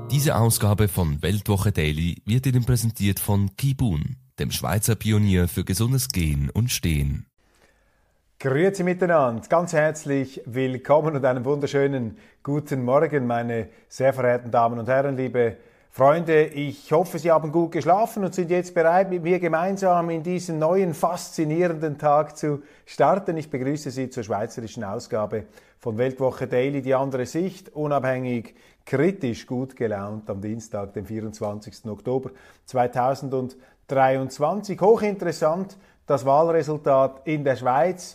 Diese Ausgabe von Weltwoche Daily wird Ihnen präsentiert von Kibun, dem Schweizer Pionier für gesundes Gehen und Stehen. Grüezi miteinander, ganz herzlich willkommen und einen wunderschönen guten Morgen, meine sehr verehrten Damen und Herren, liebe Freunde. Ich hoffe, Sie haben gut geschlafen und sind jetzt bereit, mit mir gemeinsam in diesen neuen, faszinierenden Tag zu starten. Ich begrüße Sie zur schweizerischen Ausgabe von Weltwoche Daily, die andere Sicht, unabhängig, kritisch, gut gelaunt am Dienstag, dem 24. Oktober 2023. Hochinteressant, das Wahlresultat in der Schweiz.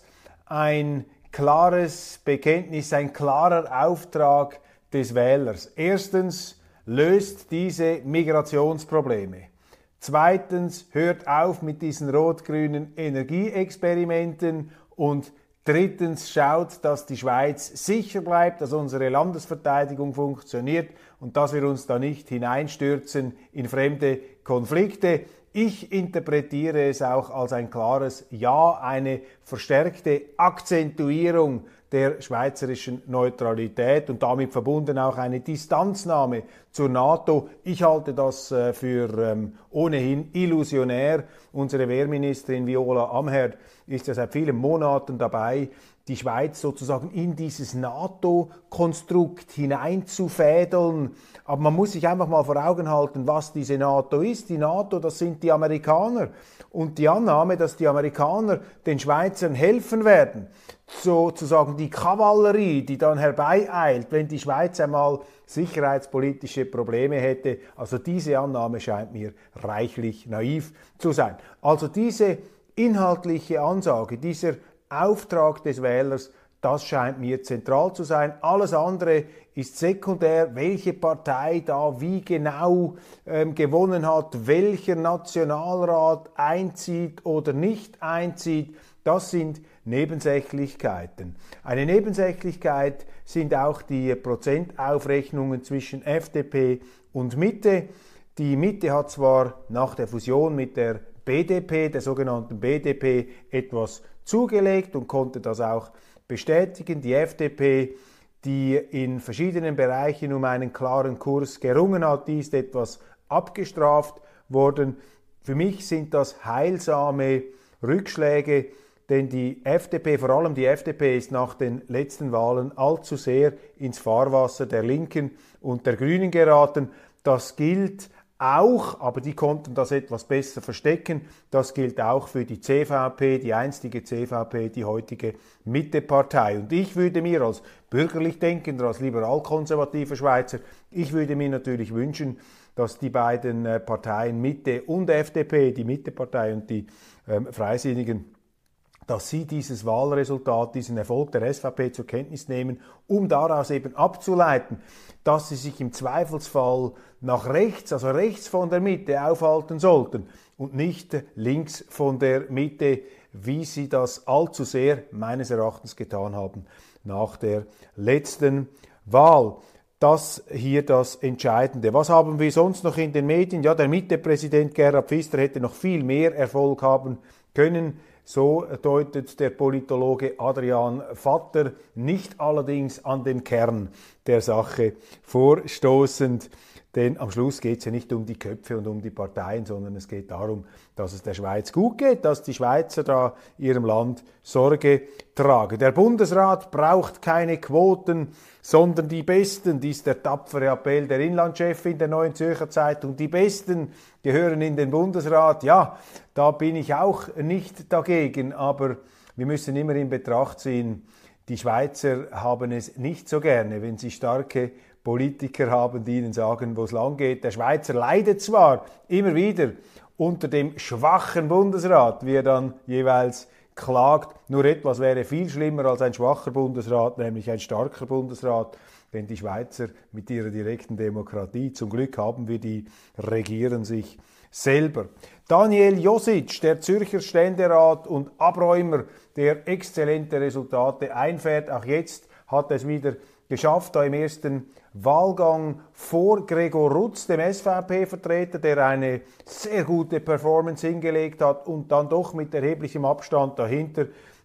Ein klares Bekenntnis, ein klarer Auftrag des Wählers. Erstens, löst diese Migrationsprobleme. Zweitens, hört auf mit diesen rot-grünen Energieexperimenten. Und drittens, schaut, dass die Schweiz sicher bleibt, dass unsere Landesverteidigung funktioniert und dass wir uns da nicht hineinstürzen in fremde Konflikte. Ich interpretiere es auch als ein klares Ja, eine verstärkte Akzentuierung der schweizerischen Neutralität und damit verbunden auch eine Distanznahme zur NATO. Ich halte das für ohnehin illusionär. Unsere Wehrministerin Viola Amherd ist ja seit vielen Monaten dabei, die Schweiz sozusagen in dieses NATO-Konstrukt hineinzufädeln. Aber man muss sich einfach mal vor Augen halten, was diese NATO ist. Die NATO, das sind die Amerikaner. Und die Annahme, dass die Amerikaner den Schweizern helfen werden, sozusagen die Kavallerie, die dann herbeieilt, wenn die Schweiz einmal sicherheitspolitische Probleme hätte, also diese Annahme scheint mir reichlich naiv zu sein. Also diese inhaltliche Ansage, dieser Auftrag des Wählers, das scheint mir zentral zu sein. Alles andere ist sekundär, welche Partei da wie genau gewonnen hat, welcher Nationalrat einzieht oder nicht einzieht, das sind Nebensächlichkeiten. Eine Nebensächlichkeit sind auch die Prozentaufrechnungen zwischen FDP und Mitte. Die Mitte hat zwar nach der Fusion mit der BDP, der sogenannten BDP, etwas zugelegt und konnte das auch bestätigen. Die FDP, die in verschiedenen Bereichen um einen klaren Kurs gerungen hat, die ist etwas abgestraft worden. Für mich sind das heilsame Rückschläge, denn die FDP, vor allem die FDP, ist nach den letzten Wahlen allzu sehr ins Fahrwasser der Linken und der Grünen geraten. Das gilt auch, aber die konnten das etwas besser verstecken, das gilt auch für die CVP, die einstige CVP, die heutige Mittepartei. Und ich würde mir als bürgerlich denkender, als liberal-konservativer Schweizer, ich würde mir natürlich wünschen, dass die beiden Parteien Mitte und FDP, die Mittepartei und die Freisinnigen, dass sie dieses Wahlresultat, diesen Erfolg der SVP zur Kenntnis nehmen, um daraus eben abzuleiten, dass sie sich im Zweifelsfall nach rechts, also rechts von der Mitte, aufhalten sollten und nicht links von der Mitte, wie sie das allzu sehr meines Erachtens getan haben nach der letzten Wahl. Das hier das Entscheidende. Was haben wir sonst noch in den Medien? Ja, der Mitte-Präsident Gerhard Pfister hätte noch viel mehr Erfolg haben können. So deutet der Politologe Adrian Vatter, nicht allerdings an den Kern der Sache vorstoßend, denn am Schluss geht es ja nicht um die Köpfe und um die Parteien, sondern es geht darum, dass es der Schweiz gut geht, dass die Schweizer da ihrem Land Sorge tragen. Der Bundesrat braucht keine Quoten, sondern die Besten, dies ist der tapfere Appell der Inlandchefin in der Neuen Zürcher Zeitung. Die Besten gehören in den Bundesrat. Ja, da bin ich auch nicht dagegen, aber wir müssen immer in Betracht ziehen, die Schweizer haben es nicht so gerne, wenn sie starke Politiker haben, die ihnen sagen, wo es lang geht. Der Schweizer leidet zwar immer wieder unter dem schwachen Bundesrat, wie er dann jeweils klagt, nur etwas wäre viel schlimmer als ein schwacher Bundesrat, nämlich ein starker Bundesrat, denn die Schweizer mit ihrer direkten Demokratie, zum Glück haben wir die, regieren sich selber. Daniel Josic, der Zürcher Ständerat und Abräumer, der exzellente Resultate einfährt, auch jetzt hat er es wieder geschafft, da im ersten Wahlgang vor Gregor Rutz, dem SVP-Vertreter, der eine sehr gute Performance hingelegt hat und dann doch mit erheblichem Abstand dahinter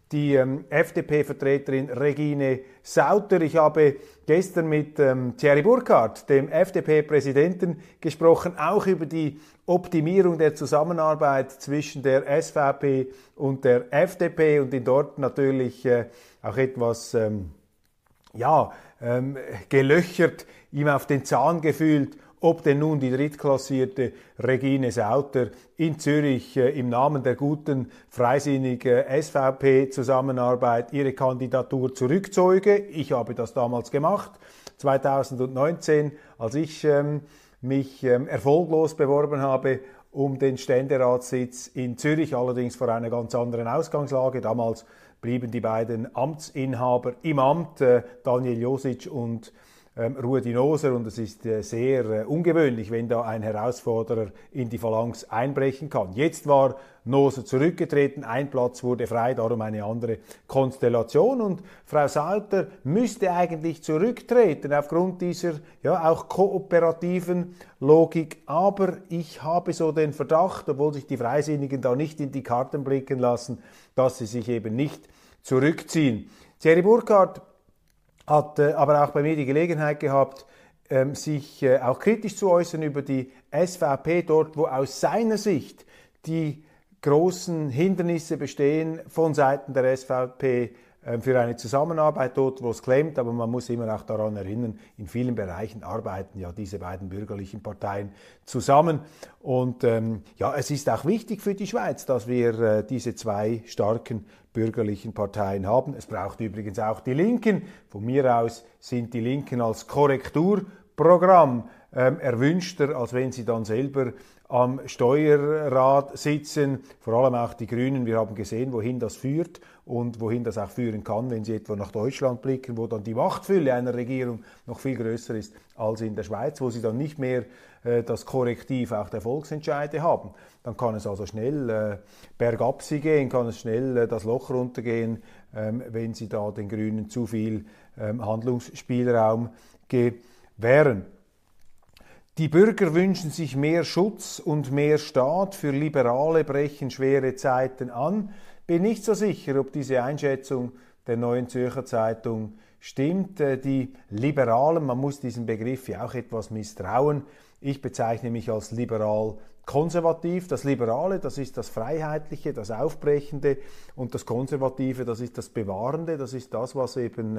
die FDP-Vertreterin Regine Sauter. Ich habe gestern mit Thierry Burkhardt, dem FDP-Präsidenten, gesprochen, auch über die Optimierung der Zusammenarbeit zwischen der SVP und der FDP und ihn dort natürlich auch etwas gelöchert, ihm auf den Zahn gefühlt, ob denn nun die drittklassierte Regine Sauter in Zürich im Namen der guten, freisinnigen SVP-Zusammenarbeit ihre Kandidatur zurückzeuge. Ich habe das damals gemacht, 2019, als ich mich erfolglos beworben habe um den Ständeratssitz in Zürich, allerdings vor einer ganz anderen Ausgangslage. Damals blieben die beiden Amtsinhaber im Amt, Daniel Josic und Ruedi Noser, und es ist sehr ungewöhnlich, wenn da ein Herausforderer in die Phalanx einbrechen kann. Jetzt war Noser zurückgetreten, ein Platz wurde frei, darum eine andere Konstellation, und Frau Sauter müsste eigentlich zurücktreten aufgrund dieser auch kooperativen Logik, aber ich habe so den Verdacht, obwohl sich die Freisinnigen da nicht in die Karten blicken lassen, dass sie sich eben nicht zurückziehen. Thierry Burkhardt hat aber auch bei mir die Gelegenheit gehabt, sich auch kritisch zu äußern über die SVP, dort wo aus seiner Sicht die großen Hindernisse bestehen von Seiten der SVP für eine Zusammenarbeit, dort wo es klemmt, aber man muss immer auch daran erinnern, in vielen Bereichen arbeiten ja diese beiden bürgerlichen Parteien zusammen, und es ist auch wichtig für die Schweiz, dass wir diese zwei starken bürgerlichen Parteien haben. Es braucht übrigens auch die Linken. Von mir aus sind die Linken als Korrekturprogramm erwünschter, als wenn sie dann selber am Steuerrad sitzen, vor allem auch die Grünen. Wir haben gesehen, wohin das führt und wohin das auch führen kann, wenn sie etwa nach Deutschland blicken, wo dann die Machtfülle einer Regierung noch viel größer ist als in der Schweiz, wo sie dann nicht mehr das Korrektiv auch der Volksentscheide haben. Dann kann es also schnell bergab sie gehen, kann es schnell das Loch runtergehen, wenn sie da den Grünen zu viel Handlungsspielraum gewähren. Die Bürger wünschen sich mehr Schutz und mehr Staat. Für Liberale brechen schwere Zeiten an. Bin nicht so sicher, ob diese Einschätzung der Neuen Zürcher Zeitung stimmt. Die Liberalen, man muss diesem Begriff ja auch etwas misstrauen. Ich bezeichne mich als liberal-konservativ. Das Liberale, das ist das Freiheitliche, das Aufbrechende, und das Konservative, das ist das Bewahrende. Das ist das, was eben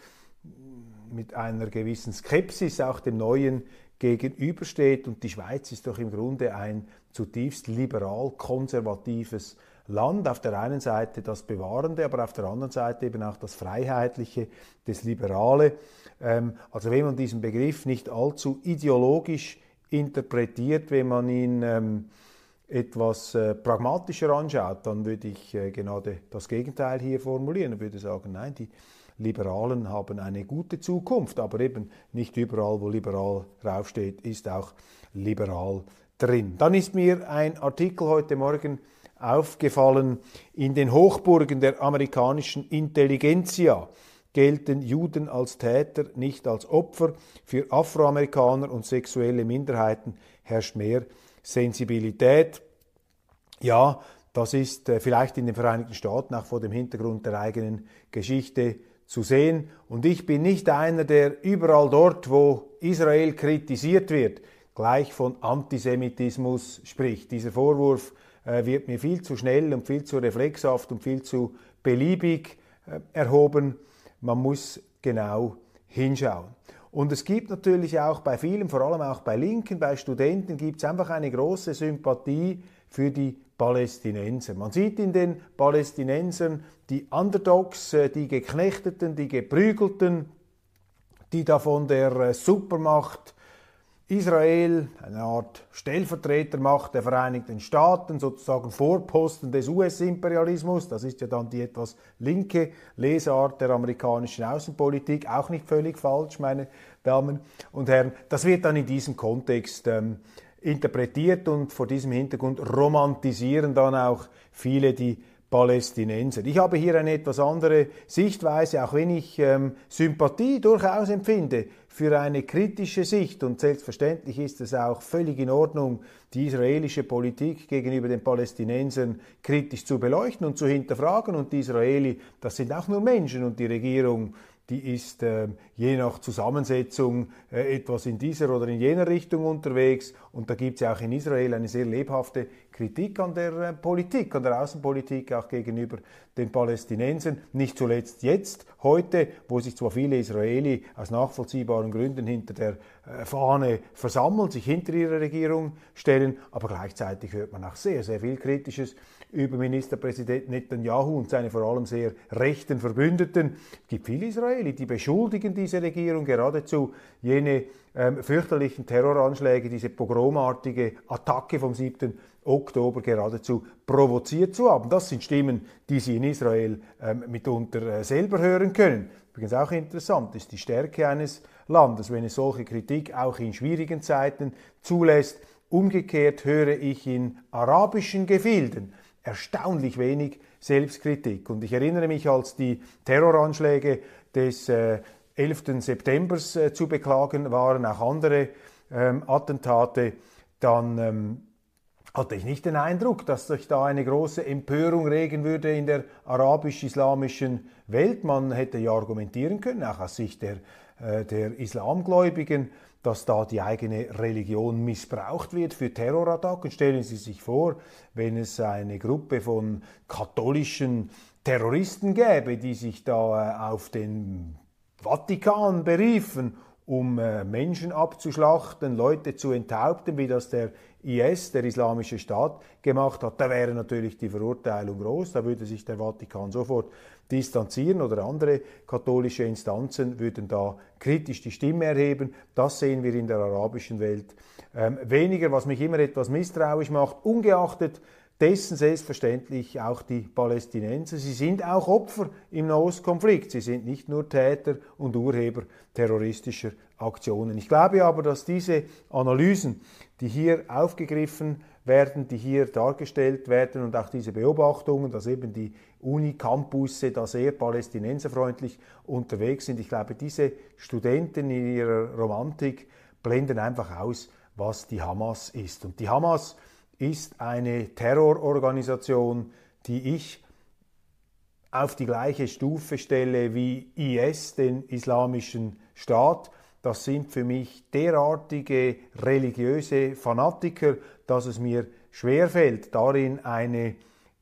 mit einer gewissen Skepsis auch dem Neuen gegenübersteht, und die Schweiz ist doch im Grunde ein zutiefst liberal-konservatives Land. Auf der einen Seite das Bewahrende, aber auf der anderen Seite eben auch das Freiheitliche, das Liberale. Also wenn man diesen Begriff nicht allzu ideologisch interpretiert, wenn man ihn etwas pragmatischer anschaut, dann würde ich genau das Gegenteil hier formulieren. Ich würde sagen, nein, die Liberalen haben eine gute Zukunft, aber eben nicht überall, wo liberal draufsteht, ist auch liberal drin. Dann ist mir ein Artikel heute Morgen aufgefallen: In den Hochburgen der amerikanischen Intelligentsia gelten Juden als Täter, nicht als Opfer. Für Afroamerikaner und sexuelle Minderheiten herrscht mehr Sensibilität. Ja, das ist vielleicht in den Vereinigten Staaten auch vor dem Hintergrund der eigenen Geschichte zu sehen. Und ich bin nicht einer, der überall dort, wo Israel kritisiert wird, gleich von Antisemitismus spricht. Dieser Vorwurf wird mir viel zu schnell und viel zu reflexhaft und viel zu beliebig erhoben. Man muss genau hinschauen. Und es gibt natürlich auch bei vielen, vor allem auch bei Linken, bei Studenten, gibt es einfach eine große Sympathie für die Palästinenser. Man sieht in den Palästinensern die Underdogs, die Geknechteten, die Geprügelten, die da von der Supermacht Israel, eine Art Stellvertretermacht der Vereinigten Staaten, sozusagen Vorposten des US-Imperialismus, das ist ja dann die etwas linke Lesart der amerikanischen Außenpolitik, auch nicht völlig falsch, meine Damen und Herren. Das wird dann in diesem Kontext interpretiert, und vor diesem Hintergrund romantisieren dann auch viele die Palästinensern. Ich habe hier eine etwas andere Sichtweise, auch wenn ich Sympathie durchaus empfinde für eine kritische Sicht. Und selbstverständlich ist es auch völlig in Ordnung, die israelische Politik gegenüber den Palästinensern kritisch zu beleuchten und zu hinterfragen. Und die Israeli, das sind auch nur Menschen, und die Regierung, die ist je nach Zusammensetzung etwas in dieser oder in jener Richtung unterwegs. Und da gibt es ja auch in Israel eine sehr lebhafte Kritik an der Politik, an der Außenpolitik, auch gegenüber den Palästinensern. Nicht zuletzt jetzt, heute, wo sich zwar viele Israeli aus nachvollziehbaren Gründen hinter der Fahne versammeln, sich hinter ihre Regierung stellen, aber gleichzeitig hört man auch sehr, sehr viel Kritisches über Ministerpräsident Netanyahu und seine vor allem sehr rechten Verbündeten. Es gibt viele Israeli, die beschuldigen diese Regierung geradezu, jene fürchterlichen Terroranschläge, diese pogromartige Attacke vom 7. Oktober geradezu provoziert zu haben. Das sind Stimmen, die Sie in Israel mitunter selber hören können. Übrigens auch interessant ist die Stärke eines Landes, wenn es solche Kritik auch in schwierigen Zeiten zulässt. Umgekehrt höre ich in arabischen Gefilden erstaunlich wenig Selbstkritik. Und ich erinnere mich, als die Terroranschläge des 11. September zu beklagen waren, auch andere Attentate, dann hatte ich nicht den Eindruck, dass sich da eine große Empörung regen würde in der arabisch-islamischen Welt. Man hätte ja argumentieren können, auch aus Sicht der Islamgläubigen, dass da die eigene Religion missbraucht wird für Terrorattacken. Stellen Sie sich vor, wenn es eine Gruppe von katholischen Terroristen gäbe, die sich da auf den Vatikan beriefen, um Menschen abzuschlachten, Leute zu enthaupten, wie das der IS, der Islamische Staat, gemacht hat, da wäre natürlich die Verurteilung groß, da würde sich der Vatikan sofort distanzieren oder andere katholische Instanzen würden da kritisch die Stimme erheben. Das sehen wir in der arabischen Welt weniger, was mich immer etwas misstrauisch macht, ungeachtet dessen selbstverständlich auch die Palästinenser. Sie sind auch Opfer im Nahostkonflikt. Sie sind nicht nur Täter und Urheber terroristischer Aktionen. Ich glaube aber, dass diese Analysen, die hier aufgegriffen werden, die hier dargestellt werden und auch diese Beobachtungen, dass eben die Unicampusse da sehr palästinenserfreundlich unterwegs sind, ich glaube, diese Studenten in ihrer Romantik blenden einfach aus, was die Hamas ist. Und die Hamas ist eine Terrororganisation, die ich auf die gleiche Stufe stelle wie IS, den Islamischen Staat. Das sind für mich derartige religiöse Fanatiker, dass es mir schwerfällt, darin eine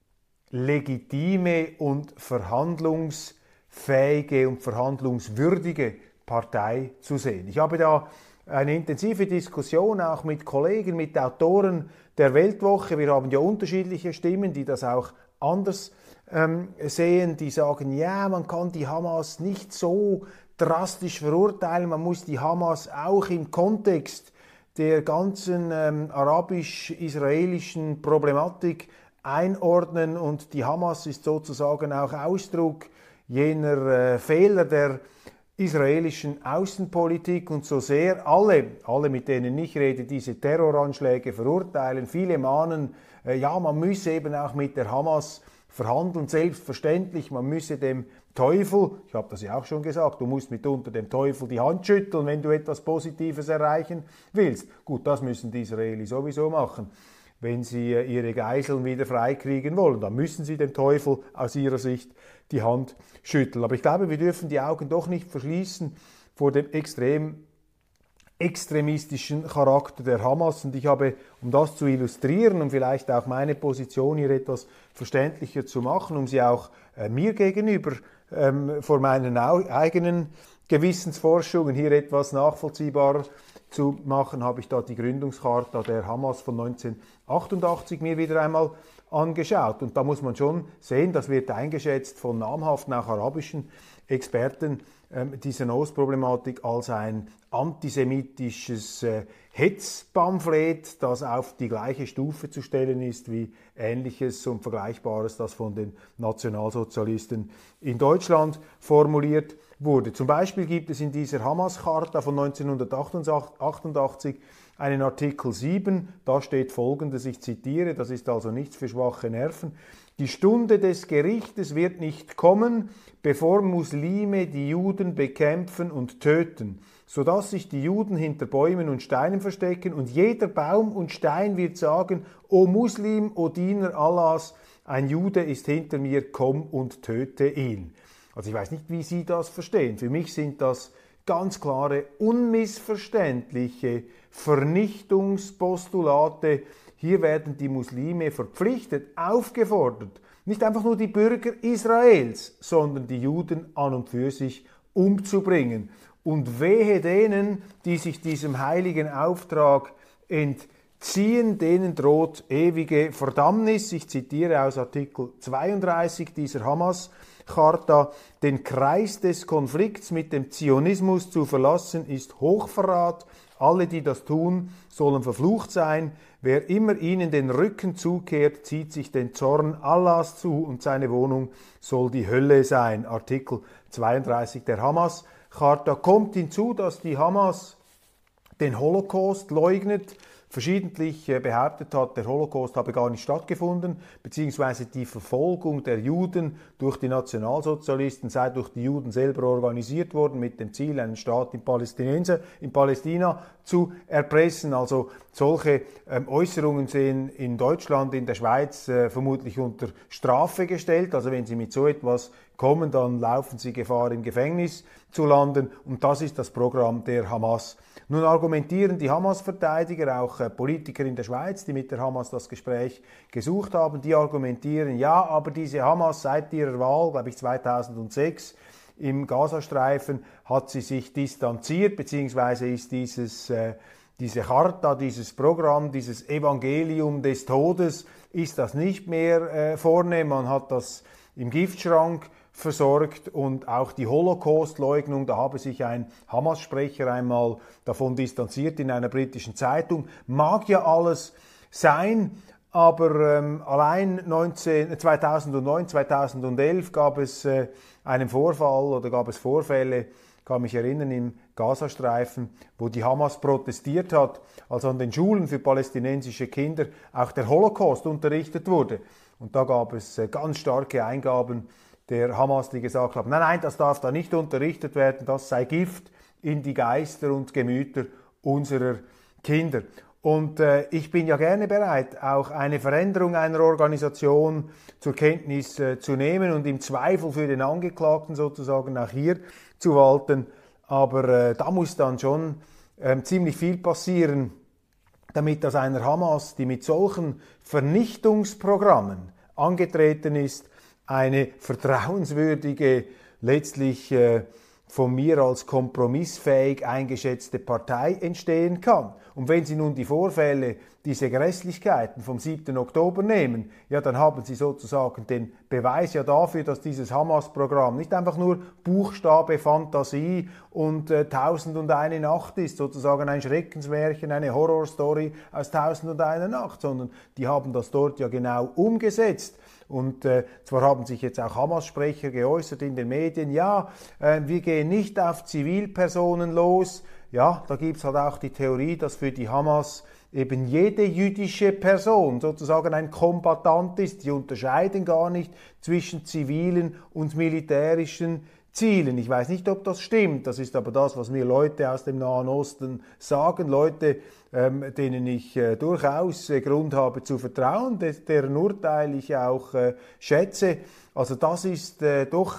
legitime und verhandlungsfähige und verhandlungswürdige Partei zu sehen. Ich habe da eine intensive Diskussion auch mit Kollegen, mit Autoren der Weltwoche. Wir haben ja unterschiedliche Stimmen, die das auch anders sehen, die sagen, ja, man kann die Hamas nicht so drastisch verurteilen, man muss die Hamas auch im Kontext der ganzen arabisch-israelischen Problematik einordnen, und die Hamas ist sozusagen auch Ausdruck jener Fehler der israelischen Außenpolitik, und so sehr alle, mit denen ich rede, diese Terroranschläge verurteilen, viele mahnen, ja, man müsse eben auch mit der Hamas verhandeln, selbstverständlich, man müsse dem Teufel, ich habe das ja auch schon gesagt, du musst mitunter dem Teufel die Hand schütteln, wenn du etwas Positives erreichen willst. Gut, das müssen die Israelis sowieso machen. Wenn sie ihre Geiseln wieder freikriegen wollen, dann müssen sie dem Teufel aus ihrer Sicht die Hand schütteln. Aber ich glaube, wir dürfen die Augen doch nicht verschließen vor dem extremistischen Charakter der Hamas. Und ich habe, um das zu illustrieren, um vielleicht auch meine Position hier etwas verständlicher zu machen, um sie auch mir gegenüber vor meinen eigenen Gewissensforschungen hier etwas nachvollziehbarer zu machen, habe ich da die Gründungscharta der Hamas von 1988 mir wieder einmal angeschaut. Und da muss man schon sehen, das wird eingeschätzt von namhaften, auch arabischen Experten, diese Nahostproblematik als ein antisemitisches Hetzpamphlet, das auf die gleiche Stufe zu stellen ist wie Ähnliches und Vergleichbares, das von den Nationalsozialisten in Deutschland formuliert wurde. Zum Beispiel gibt es in dieser Hamas-Charta von 1988 einen Artikel 7, da steht Folgendes, ich zitiere, das ist also nichts für schwache Nerven: Die Stunde des Gerichtes wird nicht kommen, bevor Muslime die Juden bekämpfen und töten, sodass sich die Juden hinter Bäumen und Steinen verstecken und jeder Baum und Stein wird sagen, O Muslim, O Diener Allahs, ein Jude ist hinter mir, komm und töte ihn. Also ich weiß nicht, wie Sie das verstehen. Für mich sind das ganz klare, unmissverständliche Vernichtungspostulate. Hier werden die Muslime verpflichtet, aufgefordert, nicht einfach nur die Bürger Israels, sondern die Juden an und für sich umzubringen. Und wehe denen, die sich diesem heiligen Auftrag entziehen, denen droht ewige Verdammnis. Ich zitiere aus Artikel 32 dieser Hamas-Charta: Den Kreis des Konflikts mit dem Zionismus zu verlassen, ist Hochverrat. Alle, die das tun, sollen verflucht sein. Wer immer ihnen den Rücken zukehrt, zieht sich den Zorn Allahs zu und seine Wohnung soll die Hölle sein. Artikel 32 der Hamas-Charta. Kommt hinzu, dass die Hamas den Holocaust leugnet, verschiedentlich behauptet hat, der Holocaust habe gar nicht stattgefunden, beziehungsweise die Verfolgung der Juden durch die Nationalsozialisten sei durch die Juden selber organisiert worden, mit dem Ziel, einen Staat in Palästina zu erpressen. Also solche Äußerungen sind in Deutschland, in der Schweiz vermutlich unter Strafe gestellt. Also wenn Sie mit so etwas kommen, dann laufen Sie Gefahr, im Gefängnis zu landen. Und das ist das Programm der Hamas. Nun argumentieren die Hamas-Verteidiger, auch Politiker in der Schweiz, die mit der Hamas das Gespräch gesucht haben, die argumentieren, ja, aber diese Hamas seit ihrer Wahl, glaube ich 2006, im Gazastreifen hat sie sich distanziert, beziehungsweise ist diese Charta, dieses Programm, dieses Evangelium des Todes, ist das nicht mehr vorne. Man hat das im Giftschrank versorgt und auch die Holocaust-Leugnung, da habe sich ein Hamas-Sprecher einmal davon distanziert in einer britischen Zeitung. Mag ja alles sein, aber allein 2009, 2011 gab es einen Vorfall oder gab es Vorfälle, kann mich erinnern, im Gazastreifen, wo die Hamas protestiert hat, als an den Schulen für palästinensische Kinder auch der Holocaust unterrichtet wurde. Und da gab es ganz starke Eingaben der Hamas, die gesagt haben, nein, das darf da nicht unterrichtet werden, das sei Gift in die Geister und Gemüter unserer Kinder. Und ich bin ja gerne bereit, auch eine Veränderung einer Organisation zur Kenntnis zu nehmen und im Zweifel für den Angeklagten sozusagen auch hier zu walten. Aber da muss dann schon ziemlich viel passieren, damit das einer Hamas, die mit solchen Vernichtungsprogrammen angetreten ist, eine vertrauenswürdige, letztlich von mir als kompromissfähig eingeschätzte Partei entstehen kann. Und wenn Sie nun die Vorfälle, diese Grässlichkeiten vom 7. Oktober nehmen, ja, dann haben Sie sozusagen den Beweis ja dafür, dass dieses Hamas-Programm nicht einfach nur Buchstabe, Fantasie und 1001 Nacht ist, sozusagen ein Schreckensmärchen, eine Horrorstory aus 1001 Nacht, sondern die haben das dort ja genau umgesetzt. Und zwar haben sich jetzt auch Hamas-Sprecher geäußert in den Medien, ja, wir gehen nicht auf Zivilpersonen los. Ja, da gibt es halt auch die Theorie, dass für die Hamas eben jede jüdische Person sozusagen ein Kombattant ist. Die unterscheiden gar nicht zwischen zivilen und militärischen Zielen. Ich weiß nicht, ob das stimmt. Das ist aber das, was mir Leute aus dem Nahen Osten sagen. Leute, denen ich durchaus Grund habe zu vertrauen, deren Urteil ich auch schätze. Also das ist doch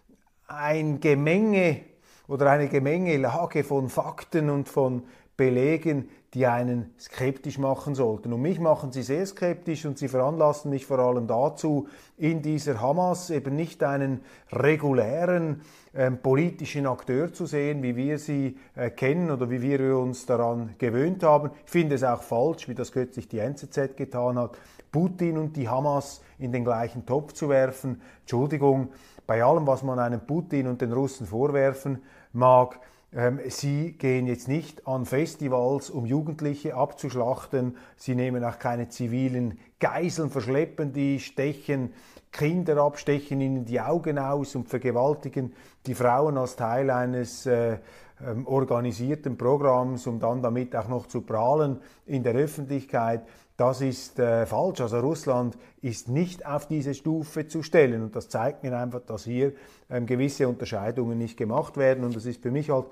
ein Gemenge oder eine Gemengelage von Fakten und von Belegen, die einen skeptisch machen sollten. Und mich machen sie sehr skeptisch und sie veranlassen mich vor allem dazu, in dieser Hamas eben nicht einen regulären politischen Akteur zu sehen, wie wir sie kennen oder wie wir uns daran gewöhnt haben. Ich finde es auch falsch, wie das kürzlich die NZZ getan hat, Putin und die Hamas in den gleichen Topf zu werfen. Entschuldigung, bei allem, was man einem Putin und den Russen vorwerfen mag, sie gehen jetzt nicht an Festivals, um Jugendliche abzuschlachten. Sie nehmen auch keine zivilen Geiseln verschleppen, die stechen Kinder ab, stechen ihnen die Augen aus und vergewaltigen die Frauen als Teil eines organisierten Programms, um dann damit auch noch zu prahlen in der Öffentlichkeit. Das ist falsch. Also Russland ist nicht auf diese Stufe zu stellen und das zeigt mir einfach, dass hier gewisse Unterscheidungen nicht gemacht werden und das ist für mich halt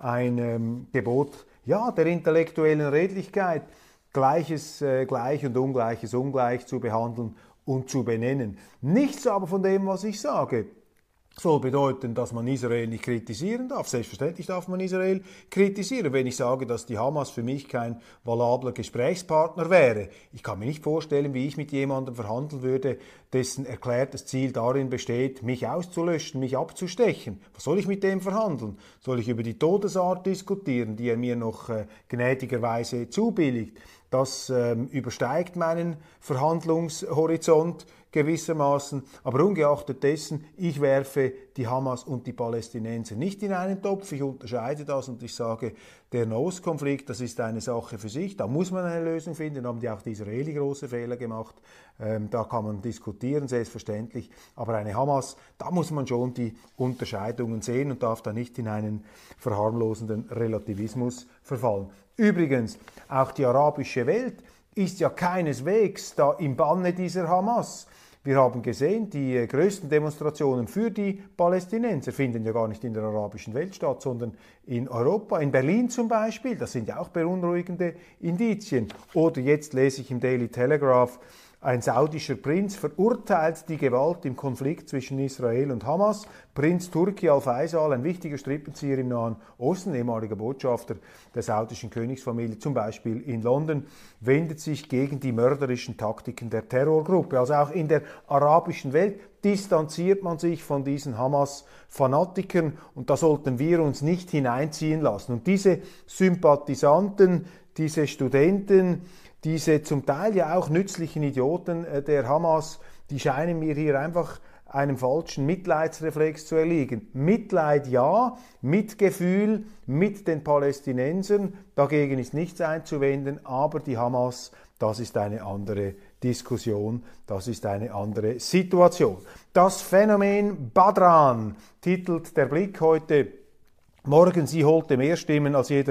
ein Gebot der intellektuellen Redlichkeit, Gleiches gleich und Ungleiches ungleich zu behandeln und zu benennen. Nichts aber von dem, was ich sage, soll bedeuten, dass man Israel nicht kritisieren darf. Selbstverständlich darf man Israel kritisieren. Wenn ich sage, dass die Hamas für mich kein valabler Gesprächspartner wäre, ich kann mir nicht vorstellen, wie ich mit jemandem verhandeln würde, dessen erklärtes Ziel darin besteht, mich auszulöschen, mich abzustechen. Was soll ich mit dem verhandeln? Soll ich über die Todesart diskutieren, die er mir noch gnädigerweise zubilligt? Das übersteigt meinen Verhandlungshorizont gewissermaßen, aber ungeachtet dessen, ich werfe die Hamas und die Palästinenser nicht in einen Topf, ich unterscheide das und ich sage, der Nahostkonflikt, das ist eine Sache für sich, da muss man eine Lösung finden, da haben die auch die Israeli große Fehler gemacht, da kann man diskutieren, selbstverständlich, aber eine Hamas, da muss man schon die Unterscheidungen sehen und darf da nicht in einen verharmlosenden Relativismus verfallen. Übrigens, auch die arabische Welt ist ja keineswegs da im Banne dieser Hamas. Wir haben gesehen, die größten Demonstrationen für die Palästinenser finden ja gar nicht in der arabischen Welt statt, sondern in Europa, in Berlin zum Beispiel. Das sind ja auch beunruhigende Indizien. Oder jetzt lese ich im Daily Telegraph, ein saudischer Prinz verurteilt die Gewalt im Konflikt zwischen Israel und Hamas. Prinz Turki Al-Faisal, ein wichtiger Strippenzieher im Nahen Osten, ehemaliger Botschafter der saudischen Königsfamilie, zum Beispiel in London, wendet sich gegen die mörderischen Taktiken der Terrorgruppe. Also auch in der arabischen Welt distanziert man sich von diesen Hamas-Fanatikern und da sollten wir uns nicht hineinziehen lassen. Und diese Sympathisanten, diese Studenten, diese zum Teil ja auch nützlichen Idioten der Hamas, die scheinen mir hier einfach einem falschen Mitleidsreflex zu erliegen. Mitleid ja, Mitgefühl mit den Palästinensern, dagegen ist nichts einzuwenden, aber die Hamas, das ist eine andere Diskussion, das ist eine andere Situation. Das Phänomen Badran titelt der Blick heute Morgen, sie holte mehr Stimmen als jeder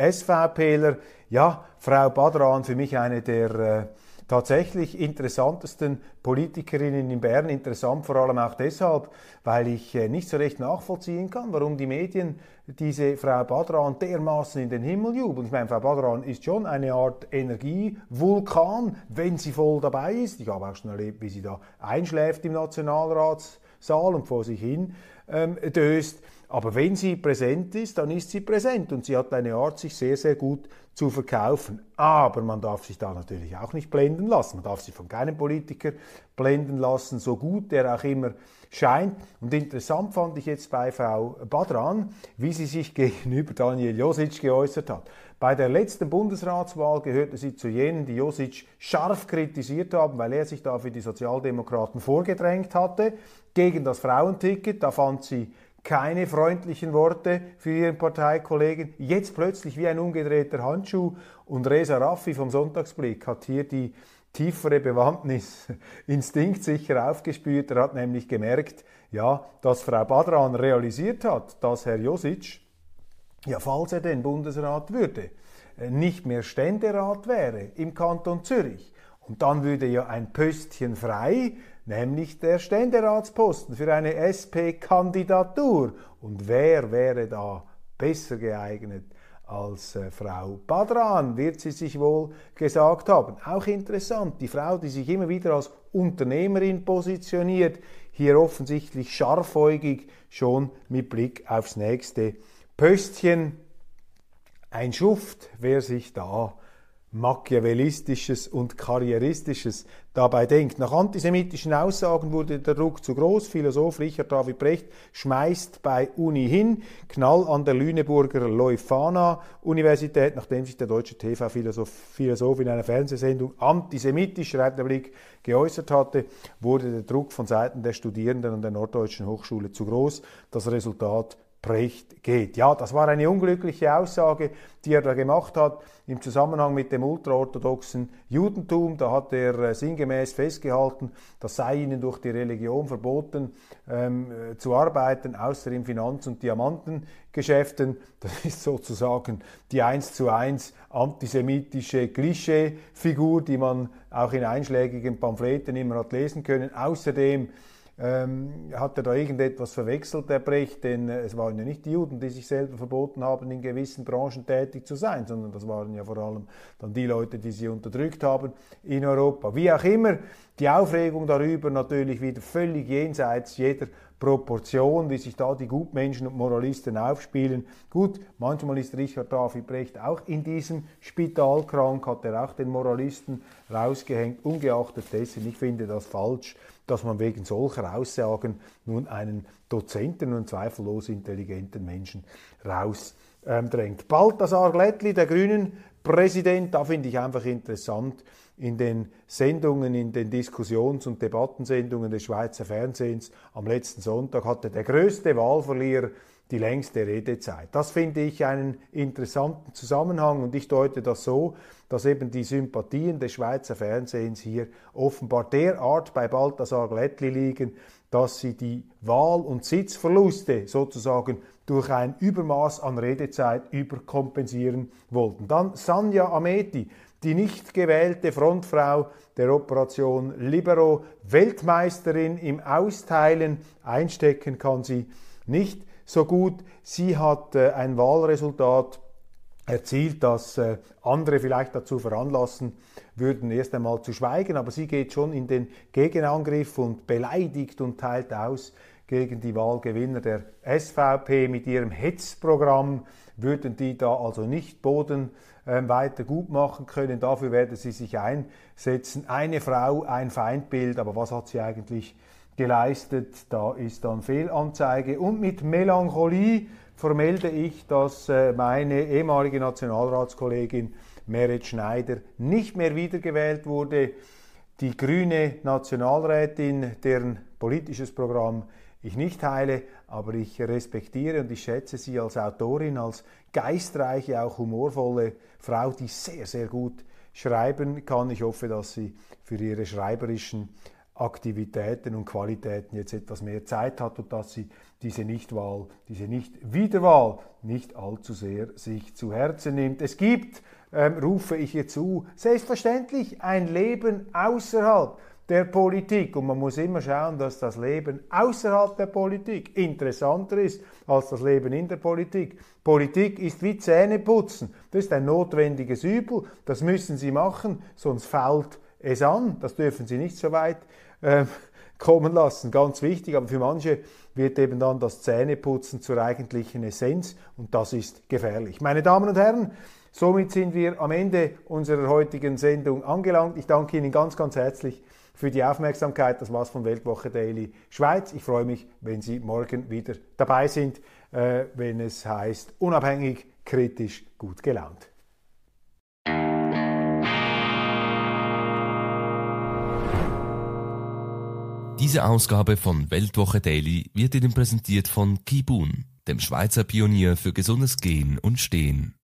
SVPler. Ja, Frau Badran, für mich eine der tatsächlich interessantesten Politikerinnen in Bern. Interessant vor allem auch deshalb, weil ich nicht so recht nachvollziehen kann, warum die Medien diese Frau Badran dermaßen in den Himmel jubeln. Ich meine, Frau Badran ist schon eine Art Energievulkan, wenn sie voll dabei ist. Ich habe auch schon erlebt, wie sie da einschläft im Nationalratssaal und vor sich hin döst. Aber wenn sie präsent ist, dann ist sie präsent und sie hat eine Art, sich sehr, sehr gut zu verkaufen. Aber man darf sich da natürlich auch nicht blenden lassen. Man darf sich von keinem Politiker blenden lassen, so gut der auch immer scheint. Und interessant fand ich jetzt bei Frau Badran, wie sie sich gegenüber Daniel Josic geäußert hat. Bei der letzten Bundesratswahl gehörte sie zu jenen, die Josic scharf kritisiert haben, weil er sich da für die Sozialdemokraten vorgedrängt hatte, gegen das Frauenticket. Da fand sie keine freundlichen Worte für ihren Parteikollegen. Jetzt plötzlich wie ein umgedrehter Handschuh. Und Reza Raffi vom Sonntagsblick hat hier die tiefere Bewandtnis instinktsicher aufgespürt. Er hat nämlich gemerkt, ja, dass Frau Badran realisiert hat, dass Herr Josic, ja, falls er den Bundesrat würde, nicht mehr Ständerat wäre im Kanton Zürich. Und dann würde ja ein Pöstchen frei, nämlich der Ständeratsposten für eine SP-Kandidatur. Und wer wäre da besser geeignet als Frau Badran, wird sie sich wohl gesagt haben. Auch interessant, die Frau, die sich immer wieder als Unternehmerin positioniert, hier offensichtlich scharfäugig schon mit Blick aufs nächste Pöstchen. Ein Schuft, wer sich da Machiavellistisches und Karrieristisches dabei denkt. Nach antisemitischen Aussagen wurde der Druck zu groß. Philosoph Richard David Brecht schmeißt bei Uni hin. Knall an der Lüneburger Leuphana-Universität, nachdem sich der deutsche TV-Philosoph in einer Fernsehsendung antisemitisch, schreibt der Blick, geäußert hatte, wurde der Druck von Seiten der Studierenden an der Norddeutschen Hochschule zu groß. Das Resultat Precht geht. Ja, das war eine unglückliche Aussage, die er da gemacht hat im Zusammenhang mit dem ultraorthodoxen Judentum. Da hat er sinngemäß festgehalten, das sei ihnen durch die Religion verboten zu arbeiten, außer in Finanz- und Diamantengeschäften. Das ist sozusagen die 1:1 antisemitische Klischeefigur, die man auch in einschlägigen Pamphleten immer hat lesen können. Außerdem hat er da irgendetwas verwechselt, der Brecht, denn es waren ja nicht die Juden, die sich selber verboten haben, in gewissen Branchen tätig zu sein, sondern das waren ja vor allem dann die Leute, die sie unterdrückt haben in Europa. Wie auch immer, die Aufregung darüber natürlich wieder völlig jenseits jeder Proportion, wie sich da die Gutmenschen und Moralisten aufspielen. Gut, manchmal ist Richard David Brecht auch in diesem Spital krank, hat er auch den Moralisten rausgehängt, ungeachtet dessen. Ich finde das falsch, dass man wegen solcher Aussagen nun einen Dozenten und zweifellos intelligenten Menschen rausdrängt. Balthasar Glättli, der Grünen-Präsident, da finde ich einfach interessant, in den Sendungen, in den Diskussions- und Debattensendungen des Schweizer Fernsehens am letzten Sonntag hatte der größte Wahlverlierer die längste Redezeit. Das finde ich einen interessanten Zusammenhang und ich deute das so, dass eben die Sympathien des Schweizer Fernsehens hier offenbar derart bei Balthasar Glättli liegen, dass sie die Wahl- und Sitzverluste sozusagen durch ein Übermaß an Redezeit überkompensieren wollten. Dann Sanja Ameti, die nicht gewählte Frontfrau der Operation Libero, Weltmeisterin im Austeilen, einstecken kann sie nicht so gut. Sie hat ein Wahlresultat erzielt, das andere vielleicht dazu veranlassen würden, erst einmal zu schweigen, aber sie geht schon in den Gegenangriff und beleidigt und teilt aus gegen die Wahlgewinner der SVP mit ihrem Hetzprogramm. Würden die da also nicht Boden weiter gut machen können, dafür werde sie sich einsetzen. Eine Frau, ein Feindbild, aber was hat sie eigentlich geleistet? Da ist dann Fehlanzeige. Und mit Melancholie vermelde ich, dass meine ehemalige Nationalratskollegin Meret Schneider nicht mehr wiedergewählt wurde. Die grüne Nationalrätin, deren politisches Programm ich nicht teile, aber ich respektiere und ich schätze sie als Autorin, als geistreiche, auch humorvolle Frau, die sehr, sehr gut schreiben kann. Ich hoffe, dass sie für ihre schreiberischen Aktivitäten und Qualitäten jetzt etwas mehr Zeit hat und dass sie diese Nichtwahl, diese Nicht-Wiederwahl nicht allzu sehr sich zu Herzen nimmt. Es gibt, rufe ich ihr zu, selbstverständlich ein Leben außerhalb der Politik und man muss immer schauen, dass das Leben außerhalb der Politik interessanter ist als das Leben in der Politik. Politik ist wie Zähneputzen, das ist ein notwendiges Übel, das müssen Sie machen, sonst fault es an, das dürfen Sie nicht so weit kommen lassen, ganz wichtig, aber für manche wird eben dann das Zähneputzen zur eigentlichen Essenz und das ist gefährlich. Meine Damen und Herren, somit sind wir am Ende unserer heutigen Sendung angelangt. Ich danke Ihnen ganz, ganz herzlich für die Aufmerksamkeit. Das war's von Weltwoche Daily Schweiz. Ich freue mich, wenn Sie morgen wieder dabei sind, wenn es heißt, unabhängig, kritisch, gut gelaunt. Diese Ausgabe von Weltwoche Daily wird Ihnen präsentiert von Kibun, dem Schweizer Pionier für gesundes Gehen und Stehen.